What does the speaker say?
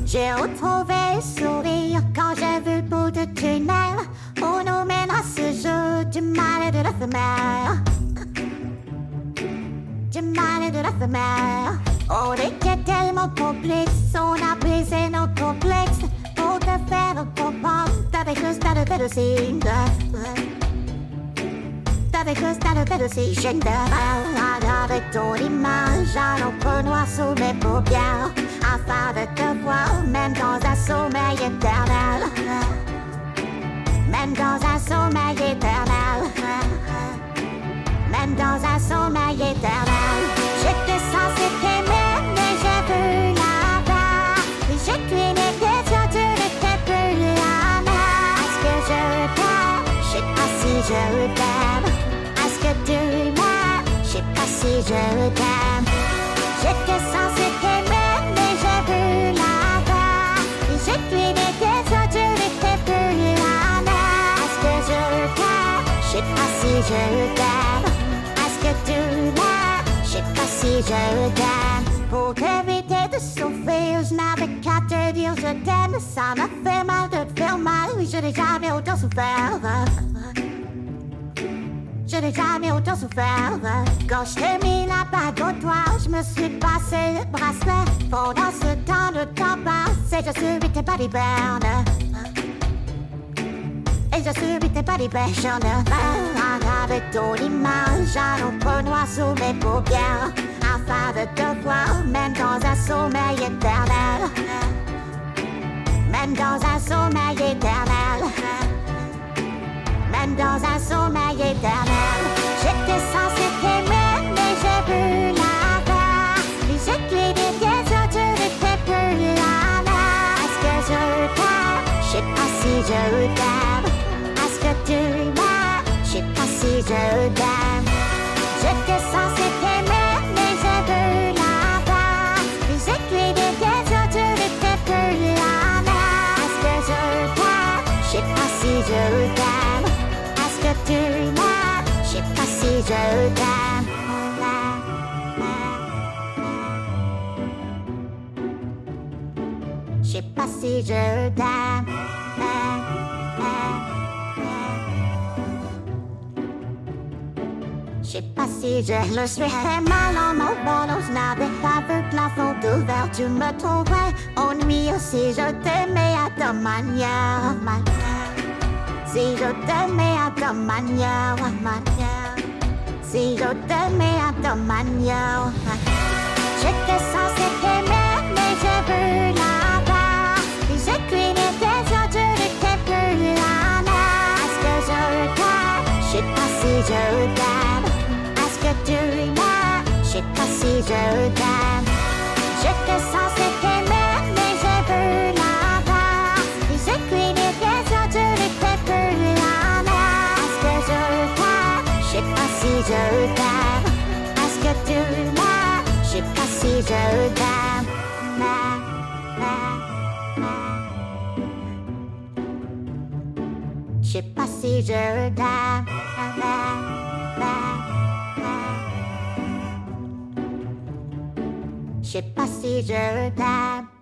J'ai retrouvé le sourire quand j'ai vu le bout de tunnel. On nous mène à ce jeu du mal et de la femelle. Du mal et de la femelle. On était tellement complexes, on a brisé nos complexes. Pour te faire comprendre, t'avais que ça de fait de signe. T'avais que ça de fait de signe. Général, avec ton image, à l'encre noire sous mes paupières. Afin de te voir, même dans un sommeil éternel. Même dans un sommeil éternel. Même dans un sommeil éternel. J'étais censée t'aimer, mais j'ai vu là-bas. J'ai cligné des yeux, tu n'étais plus là. Est-ce que je t'aime? Je sais pas si je t'aime. Est-ce que tu m'aimes? Je sais pas si je t'aime. J'étais censée t'aimer, mais j'ai vu là-bas. J'ai cligné des yeux, tu n'étais plus là. Est-ce que je t'aime? Je sais pas si je t'aime. Est-ce que tu m'aimes? Je sais pas si je t'aime. Pour t'éviter de souffrir, je n'avais qu'à te dire je t'aime. Ça m'a fait mal de te faire mal. Oui, je n'ai jamais autant souffert. Je n'ai jamais autant souffert. Quand je t'ai mis la bague au doigt, je me suis passé le bracelet. Pendant ce temps, le temps passe et je subis tes body burn. Et je subis tes body burn. J'en ai avec ton image à l'ombre noire sous mes paupières. Afin de te voir, même dans un sommeil éternel. Même dans un sommeil éternel. Même dans un sommeil éternel. J'étais censée t'aimer, mais j'ai vu là-bas. J'ai cligné des yeux, tu n'étais plus là. Est-ce que je t'aime? Je sais pas si je t'aime. Est-ce que tu m'aimes? Je sais pas si je t'aime. J'étais censée t'aimer, mais j'ai vu là-bas. J'ai cligné des yeux, tu n'étais plus là. Est-ce que je t'aime? Je sais pas si je t'aime. Est-ce que tu m'aimes? Je sais pas si je t'aime. Je sais pas si je t'aime. Je sais pas si je le suis fait mal en mon boulot. Je n'avais pas vu que la faute ouverte. Tu me trouvais ennuyeux si je t'aimais à ta manière. Si je t'aimais à ta manière. Si je t'aimais à ta manière. J'étais censée t'aimer, mais j'ai vu là-bas. J'ai cligné des yeux, tu n'étais plus là. Est-ce que je t'aime? Je sais pas si je t'aime. Est-ce que tu m'aimes? Je sais pas si je t'aime. J'étais censée t'aimer, mais j'ai vu là-bas. J'ai cligné des yeux, tu n'étais plus là. Est-ce que je t'aime? Je sais pas si je t'aime. Est-ce que tu m'aimes? Je sais pas si je t'aime. Je sais pas si je t'aime. Je sais pas si je t'aime.